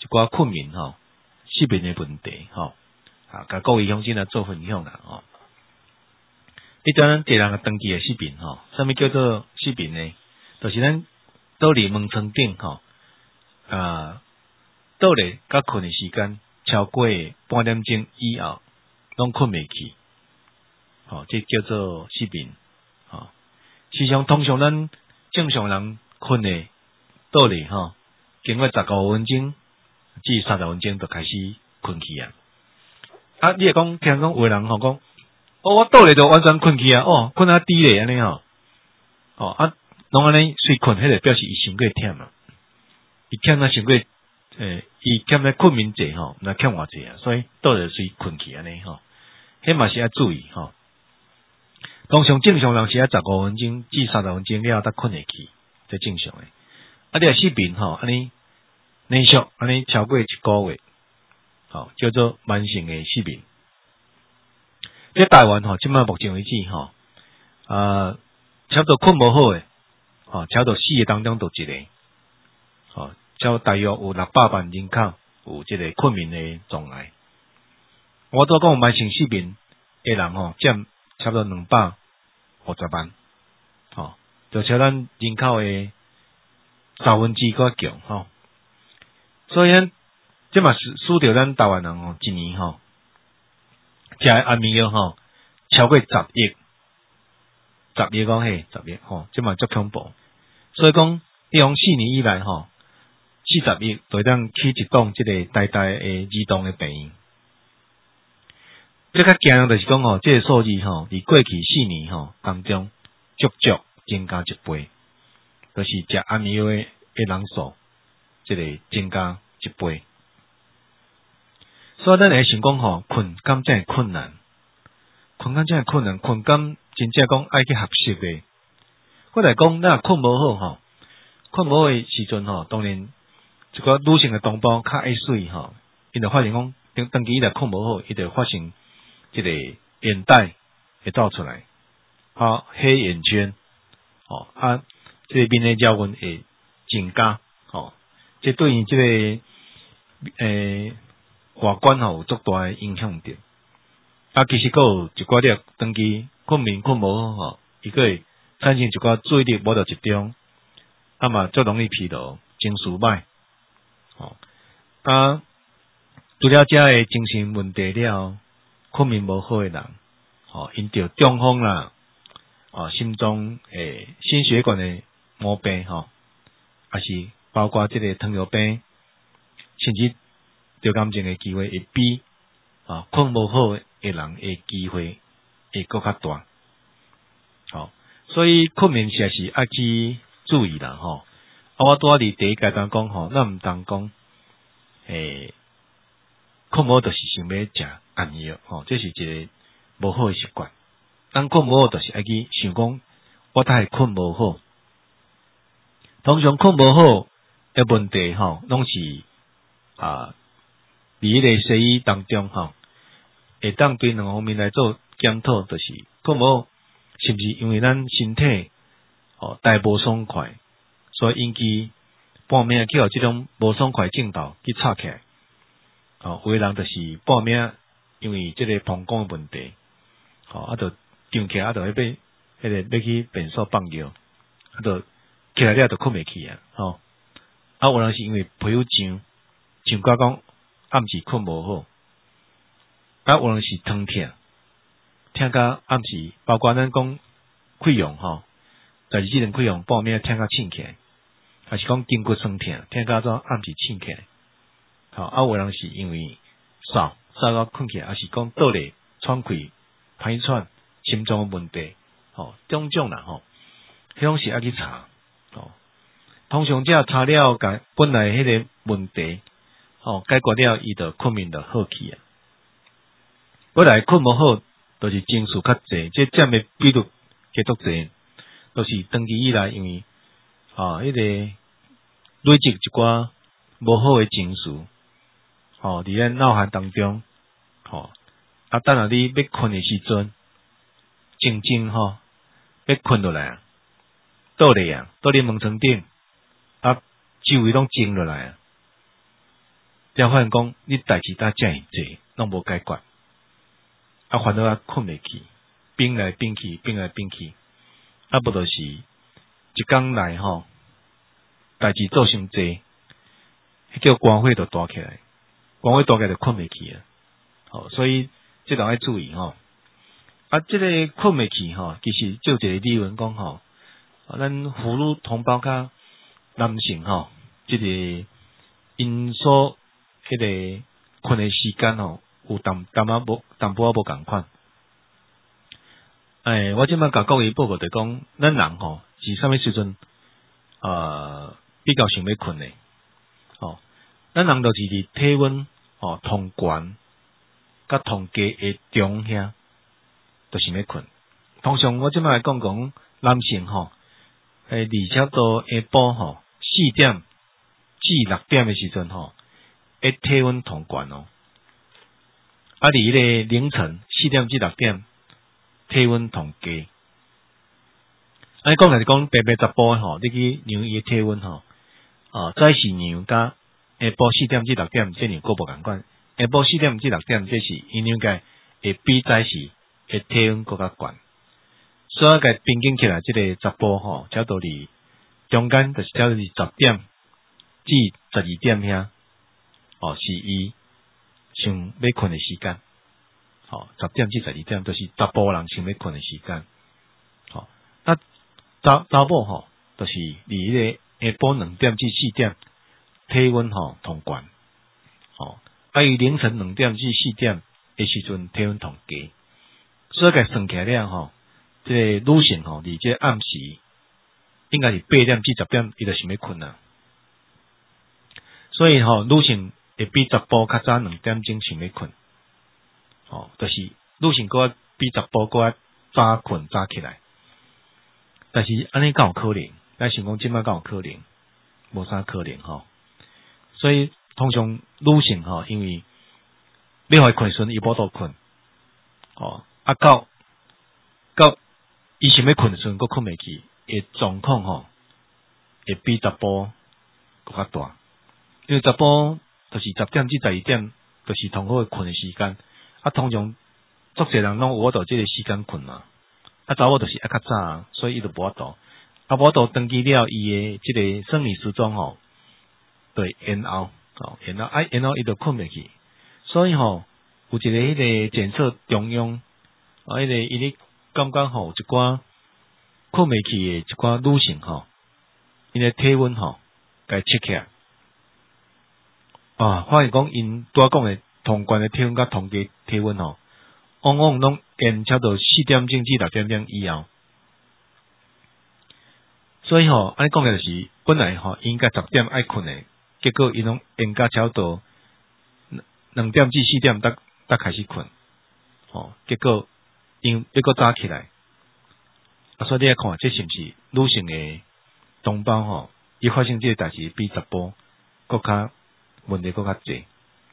一寡困眠吼失眠的问题吼，啊，甲各位乡亲来做分享啦吼。你当然第人个长期的失眠吼，啥物叫做失眠呢？就是咱倒伫门床顶吼，啊，倒咧甲困的时间超过半点钟以后，拢困袂去，吼，这叫做失眠，吼。时常通常咱正常人困的倒咧吼，经过十五分钟至三十分钟就开始困去啊。啊，你会讲听讲有人吼讲，哦，我倒咧就完全困去啊，哦，困啊低咧安尼吼，哦啊，拢安尼睡困，迄个表示伊伤过忝啊，伊忝啊伤过，诶，伊忝咧困眠者吼，那忝偌济啊，所以倒咧睡困去安尼吼，迄嘛是要注意吼。通常正常人是要十五分钟至三十分钟了后才困会去，这正常诶。啊，你若失眠吼，安尼连续安尼超过一个月，吼叫做慢性诶失眠。在台湾吼，即摆目前为止吼，啊，差不多困无好诶，吼，差不多四个当中就一个，吼，差不多大约有六百万人口有即个困眠诶障碍。我拄讲慢性失眠诶人吼，占差不多两百五十万，吼，就像咱人口诶三分之个强吼。所以咱即嘛是输掉咱台湾人吼，一年吼，食诶安眠药吼超过十亿，十亿讲嘿，十亿吼，即嘛足恐怖。所以讲，你讲四年以来吼，四十亿就当起一档即个大大诶儿童诶病院。即较惊人就是讲吼，即个数字吼，伫过去四年吼当中，足足增加一倍，就是食安眠药诶诶人数，即个增加一倍。所以咱会想讲吼，困敢真会困难，困敢真会困难，困敢真正讲爱去学习诶。我来讲，咱困无好吼，困无好诶时阵吼，当然一个女性诶同胞较爱睡吼，因就发现讲，长长期以来困无好，伊就发生即个眼袋会走出来，啊，黑眼圈，哦，啊，即个面诶条纹会增加，哦，即对于即个诶外观吼有足大诶影响着。啊，其实佫有一寡粒长期困眠困无好吼，伊佫会产生一寡注意力无到集中，啊嘛足容易疲劳，情绪歹，哦，啊，除了遮诶精神问题了。困眠无好诶人，吼，因着中风啦，哦，心脏诶心血管诶毛病吼，也是包括即个糖尿病，甚至得癌症诶机会会比啊困无好诶人诶机会会搁较大，吼，所以困眠实在是爱去注意啦，吼。啊，我拄仔伫第一阶段讲吼，咱毋通讲诶。困无就是想要食安眠药，吼，这是一个无好诶习惯。咱困无好，就是爱去想讲，我太困无好。通常困无好诶问题，吼，拢是啊，伫迄个西医当中，吼，会当对两方面来做检讨，就是困无好是毋是因为咱身体哦带无爽快，所以引起半暝去互即种无爽快症头去插起来。哦，有诶人就是半暝，因为即个膀胱诶问题，吼、哦，啊，就张起来，啊，就要要迄个要去便所放尿，啊，就起来了就困袂去啊，吼、哦，啊，有人是因为皮肤痒，像我讲暗时困无好，啊，有人是疼痛，疼到暗时，包括咱讲溃疡吼，但是即种溃疡半暝疼到醒起来，还是讲筋骨酸痛，疼到怎暗时醒起来。好，啊，有人是因为扫扫到困起来，还是讲倒咧喘气、歹喘、心脏诶问题，吼，种种啦，吼，迄种是爱去查，吼。通常只查了，甲本来迄个问题，吼，解决了，伊就困眠就好去啊。本来困无好，就是情绪较济，即占诶比率加足济，都是长期以来因为啊，迄、那个累积一寡无好诶情绪。吼，伫咱脑海当中，吼，啊，等下你要困诶时阵，静静吼，要困落来啊，倒咧啊，倒咧门床顶，啊，周围拢静落来啊， 才发现讲你代志呾遮尔济，拢无解决，啊烦恼啊困袂去，变来变去，变来变去，啊无就是一工内吼，代志做伤济，迄叫肝火就大起来，肝火大起来就困袂去啊。吼，所以这个爱注意吼。啊，这个困袂去吼，其实就一个理论讲吼，啊，咱妇女同胞甲男性吼，这个因所迄个困的时间吼，有淡淡仔无淡薄仔无共款。诶，我即摆甲各位报告就讲，咱人吼是啥物时阵呃比较想要困的？吼，咱人就是伫体温吼同悬甲同低的中遐。就想要困，通常我即摆来讲讲男性吼，诶，二差到下晡吼四點至六點的時陣吼，誒體溫同懸哦。啊，伫迄個凌晨四點至六點，體溫同低。安尼講就是講，白白十晡吼，你去量伊誒體溫吼，啊，早時量甲下晡四點至六點，這量個無共款。下晡四點至六點，這是因應該會比早時誒體溫更較懸。所以甲平均起來，即個十晡吼，差不多離中間就是差不多離十點至十二點遐，哦，是伊想要困的時間。哦，十點至十二點，就是查甫人想要困的時間。哦，那查查某吼，就是離迄個下晡兩點至四點，體溫吼同懸。哦，啊伊凌晨兩點至四點的時陣，體溫同低。所以甲算起來了吼。即個女性吼，伫即暗時應該是八點至十點，伊就想要困啊。所以吼，女性會比查甫較早兩點鐘想要困。吼，就是女性佫比查甫佫早困早起來。但是安尼敢有可能？咱想講即擺敢有可能？無啥可能吼。所以通常女性吼，因為要互伊困時陣，伊無度困。吼，啊到到伊想要困的時陣，佫困袂去，誒狀況吼，會比查甫佫較大。因為查甫就是十點至十二點，就是同好困的時間。啊，通常足儕人攏有法度即個時間困嘛。啊，查某就是愛較早，所以伊就無法度。啊，無法度登記了伊的即個生理時鐘吼，對延後，吼延後，啊延後伊就困袂去。所以吼，有一個迄個檢測中央，啊，迄個伊咧。感覺吼，一寡困袂去誒，一寡女性吼，因誒體溫吼，該測起來啊，發現講因拄仔講誒同懸誒體溫甲同低體溫吼，往往攏延超到四點鐘至六點鐘以後。所以吼，安尼講嘅就是本來吼應該十點愛困誒，結果因攏延到超到兩點至四點才才開始困，吼，結果。因要擱早起來，啊，所以你來看，這是毋是女性嘅同胞吼？伊發生這個代志比查甫佫較問題佫較濟。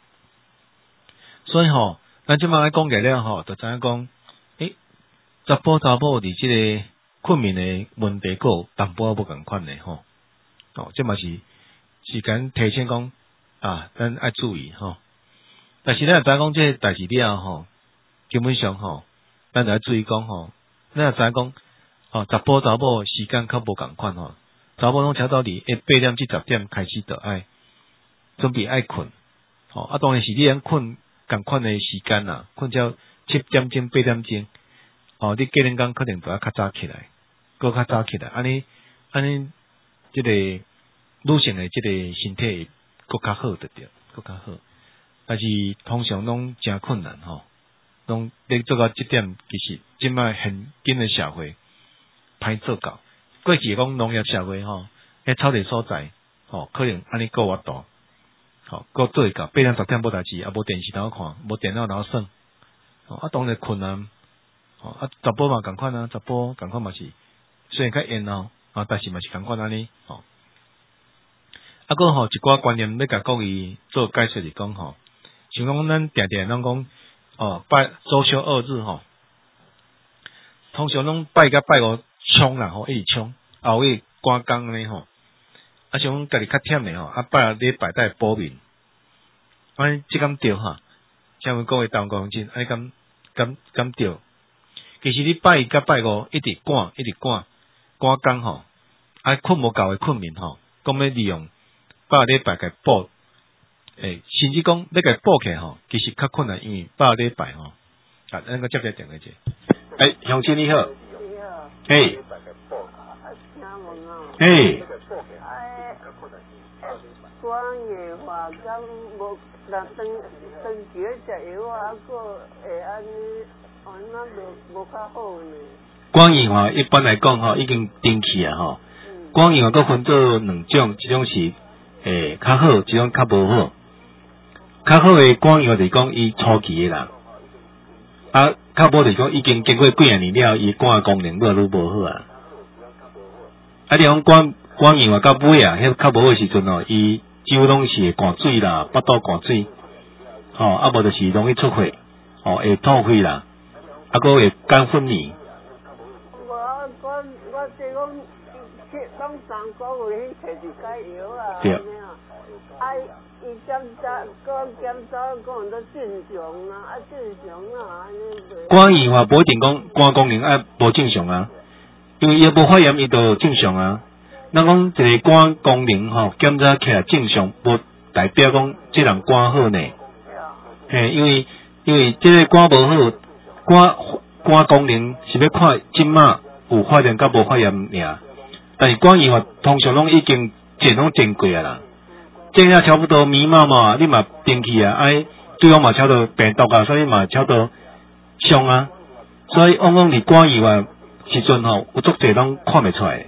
所以吼，咱即擺來講起了吼，就知影講，誒，查甫查某佇即個困眠嘅問題佫有淡薄仔無共款嘅吼。哦，即嘛是是間提醒講啊，咱愛注意吼。但是咱知影講這個代志了吼，基本上吼。咱就要注意講吼，咱也知影講，哦，查甫查某時間較無共款吼，查某攏超到佇誒八點至十點開始就愛準備愛困，吼、哦，啊當然是你通困共款誒時間啦，困到七點鐘八點鐘，哦，你隔兩工可能就要較早起來，擱較早起來，安尼安尼，即個女性誒即個身體擱較好得着，擱較好，但是通常攏誠困難吼。攏咧做到即點，其實即擺現今嘅社會歹做到。過去講農業社會吼，喺草地所在，吼可能安尼夠法度，吼夠做會到八點十點無代誌，也無電視通看，無電腦通耍，吼啊當然困難，吼啊查甫嘛共款啊，查甫共款嘛是雖然較延後，啊但是嘛是共款安尼，吼啊個吼一寡觀念要甲各位做解說是講吼，像講咱定定攏講。哦，拜周休二日吼，通常攏拜甲拜五衝啦吼，一直衝，後尾趕工呢吼，啊像家己較忝的吼，啊拜禮拜再補眠， 安尼即敢对哈？像阮讲诶动光针，安尼敢敢敢对？其实你拜一甲拜五一直赶，一直赶，赶工吼，啊困无够诶困眠吼，讲要利用百礼拜甲补，诶，甚至讲要甲补起吼，其实较困难，因为百礼拜吼，啊，咱个接个电话者。诶，乡亲你好。你好。嘿。嘿。光月话咁无，但当当几只药啊，个会安尼，安那无无较好呢。光月话一般来讲吼，已经定去啊吼。光月话佫分做两种，一种是诶较好，一种较无好。较好诶光月话就是讲伊初期诶啦，啊较无就是讲已经经过几啊年了，伊肝诶功能愈来愈无好啊。啊，你讲光光月话到尾啊，迄较无好时阵哦，伊几乎拢是会寒水啦，腹肚寒水，吼、哦，啊无就是容易出血，吼、哦，会吐血啦，啊，佫会肝分泌。我我我即讲，讲三个月去摕一解药啊，对。啊，伊检查，讲检查讲都正常啊，啊正常啊，安尼。肝炎话无一定讲肝功能啊无正常啊，因为伊无发炎，伊就正常啊。咱讲一个肝功能吼，检查起来正常，无代表讲这人肝好呢。嘿，因为因为这个肝无好，肝肝功能是要看即马有发炎甲无发炎尔。但是肝炎话通常拢已经渐拢渐过啊啦，渐了差不多面貌嘛，你嘛定去啊，哎，对方嘛差不多病毒啊，所以嘛差不多伤啊。所以往往伫肝炎话时阵吼，有足侪拢看袂出来。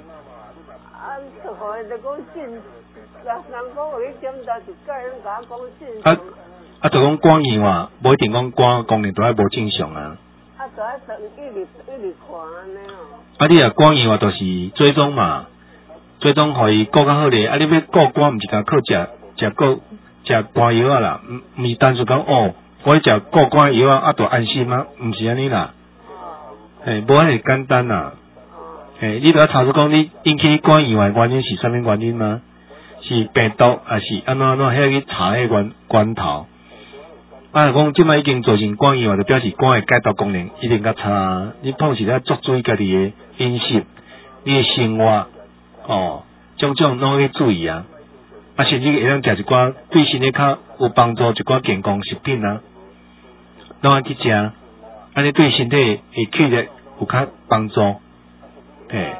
啊啊，就讲肝炎话，无一定讲肝功能都还无正常啊。啊，就爱从一直一直看安尼哦。啊，你啊肝炎话就是追踪嘛，追踪互伊顾较好咧。啊，你要顾肝，毋是讲靠食食个食肝药啊啦，毋毋是单纯讲哦，我食顾肝药啊，啊就安心啊，毋是安尼啦。嘿，无安尼简单啦。嘿，你著要查出讲你引起肝炎的原因是啥物原因吗？是病毒还是安怎安怎？遐去查迄源源头。啊，讲即摆已经造成肝炎，就表示肝的解毒功能一定较差。你同时咧足注意家己的饮食、你的生活，哦，种种拢要去注意啊。啊，甚至会当食一寡对身体较有帮助一寡健康食品啊，拢爱去食，安尼对身体会气力有较帮助。嘿。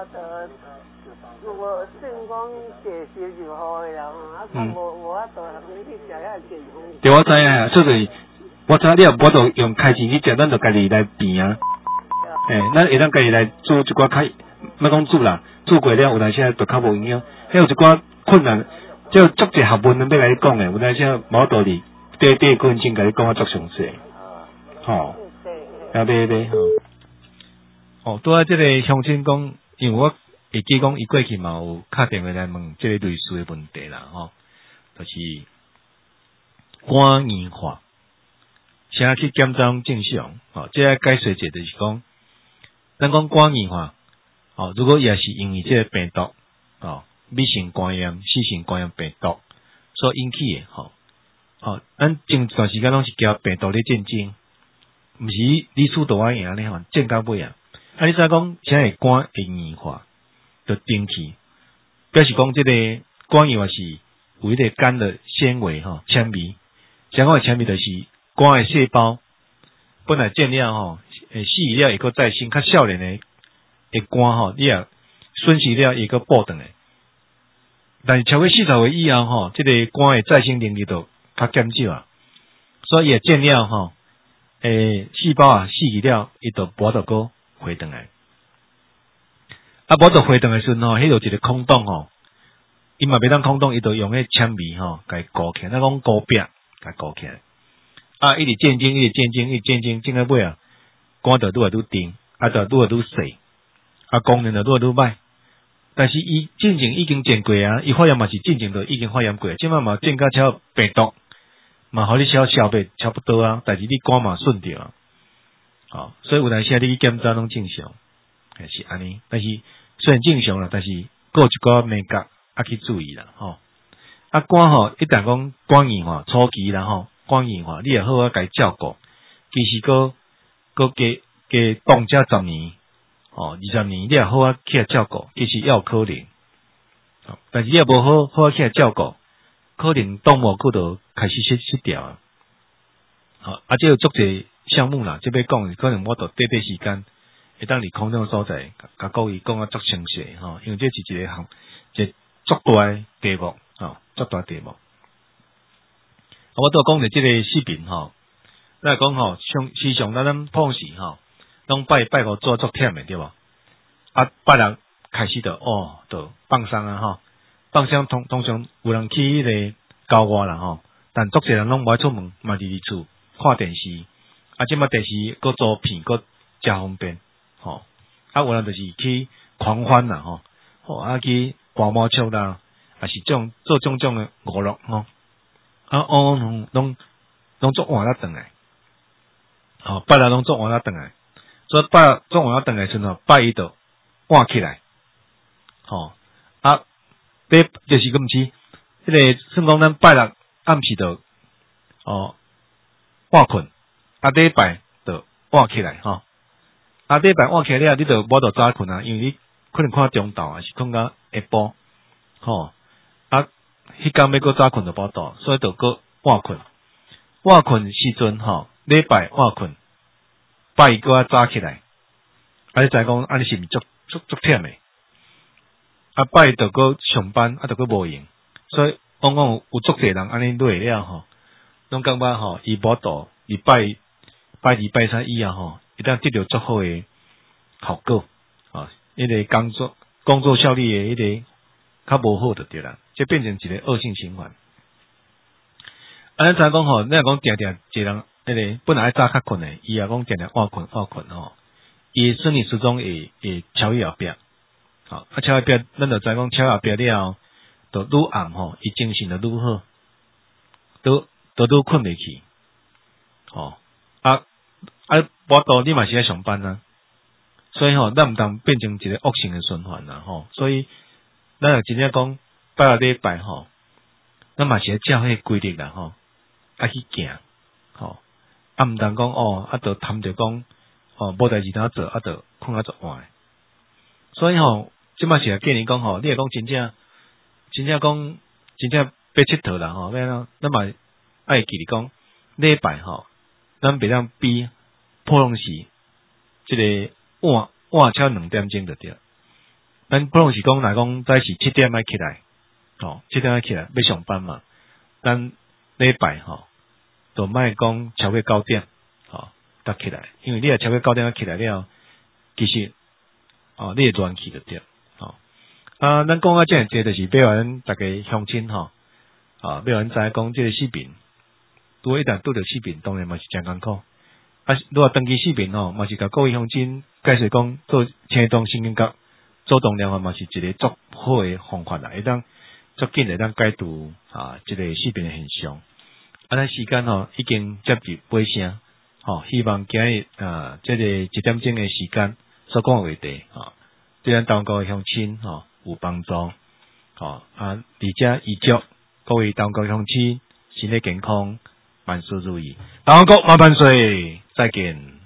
我健康介绍就好啦，啊，无无法度你去食遐健康。对，我知影，所以我知你也无法度用开钱去食，咱就家己来变啊。诶，咱会当家己来做一寡较，莫讲煮啦，煮过了有当时就较无营养，还有一寡困难，即足侪学问要来讲诶，有当时无道理，短短几分钟甲你讲啊足详细。吼，啊对对吼。哦，拄啊，即个乡亲讲，因为我。会记讲，伊过去嘛有敲电话来问即个类似的问题啦，吼，就是肝炎化，啥去检查正常，吼，即个解释者就是讲，咱讲肝炎化，哦，如果也是因为即个病毒，哦，B型肝炎、C型肝炎病毒所引起的，吼，哦，咱前段时间拢是交病毒咧战争，毋是你出多安样咧吼，战到尾啊，啊，你知讲啥会肝会炎化？就定期，表示讲即个肝炎是有一个肝的纤维吼纤维，相关的纤维就是肝的细胞本来建了吼，诶死了会个再生，较少年的的肝吼，你也损失了一个补转的，但是超过四十岁以后吼，即、这个肝的再生能力就较减少啊，所以也建了吼，诶细胞啊死去了，伊就无得个回转来。啊，无得回转诶时阵吼，迄就一个空洞吼，伊嘛袂当空洞，伊就用迄纤维吼，甲伊固起来，咱讲固壁，甲伊固起来。啊，一直渐进，一直渐进，一直渐进，进到尾啊，肝就愈来愈重，啊，就愈来愈细，啊，功能就愈来愈歹。但是伊进前已经见过啊，伊发炎嘛是进前就已经发炎过，即摆嘛见甲超病毒，嘛互你消消灭差不多啊，但是你肝嘛顺着啊，哦，所以有当时你去检查拢正常。还是安尼，但是虽然正常啦，但是各有一个美角啊去注意啦，吼。 啊，肝吼一旦讲肝硬化初期啦吼，肝硬化你也好啊，该照顾。其实个个加加动遮十年，哦，二十年你也好啊起来照顾，其实也有可能。哦，但是你也无好好啊起来照顾，可能动无久就开始失失掉啊。好，啊，这有足侪项目啦，这要讲可能我着短短时间会当伫空中所在，甲各位讲啊足详细吼，因为这是一个项，一个足大诶题目，吼，足大题目。啊，我都讲着即个视频吼，咱讲吼，上时常咱咱碰时吼，拢拜拜五做足忝诶，对无？啊，拜六开始着哦，着放松啊吼，放松通通常有人去迄个郊外啦吼，但足侪人拢无爱出门，嘛伫伫厝看电视。啊，即马电视佫租片佫诚方便，吼、哦！啊，有人就是去狂欢啦，吼、哦！吼啊去刮毛球啦，啊是种做种种诶娱乐，吼！啊，哦，拢拢拢做晚了转来，吼、哦，拜六拢做晚了转来，所以拜做晚了转来时阵，拜一就晚起来，吼、哦！啊，礼就是咁毋是，迄、个算讲咱拜六暗时就哦晚困。啊，礼拜就晚起来吼，啊，礼拜晚起来了，你就无得早困啊，因为你可能看中昼还是困到下晡，吼，啊，迄天要搁早困就无得，所以就搁晚困。晚困时阵吼，礼拜晚困，拜一搁早起来，啊，你知讲，啊，你是毋是足足足忝诶？啊，拜一就搁上班，啊，就搁无用，所以往往有足侪人安尼累了吼，拢感觉吼，伊无度礼拜。拜二拜三以后吼，一旦得到足好诶效果，啊，迄个工作工作效率诶，迄个较无好就对啦，就变成一个恶性循环。啊，咱知讲吼，咱讲定定一个人，迄个本来早较困诶，伊也讲定定晚困晚困吼，伊生理时钟会会超越后壁，好，啊超越后壁，咱就知讲超越后壁了后，就愈暗吼，伊精神就愈好，都都愈困袂去，吼啊。啊，无度你嘛是爱上班啊，所以吼，咱毋当变成一个恶性的循环啦吼。所以咱若真正讲拜六礼拜吼，咱嘛是爱照迄规律啦吼，啊去行吼，啊毋当讲哦，啊着贪着讲哦，无代志通做，啊着困啊足晚。所以吼，即马是啊建议讲吼，你若讲真正真正讲真正要佚佗啦吼，要怎咱嘛爱记哩讲礼拜吼，咱别当比。普通时，即个晚晚超两点钟就对。咱普通时讲来讲，早是七点爱起来，哦，七点爱起来要上班嘛。咱礼拜吼，就莫讲超过九点，吼，才起来，因为你若超过九点起来了，其实哦，你会乱去就对，吼。啊，咱讲啊，即样济就是要互咱逐个乡亲吼，啊，要互咱知讲即个视频，拄一旦拄着视频，当然嘛是真艰苦。啊，如果登记视频吼，嘛是甲各位乡亲介绍讲做青动心经角做动量嘛是一个足好诶方法啦，会当足紧会当解除啊即个视频诶现象。啊，咱时间吼已经接近尾声，吼，希望今日啊即个一點鐘诶時間所講诶話題啊，對咱東高鄉親吼有幫助，吼啊，而且預祝各位東高鄉親身體健康。萬事如意，大家好，麻煩水，再見。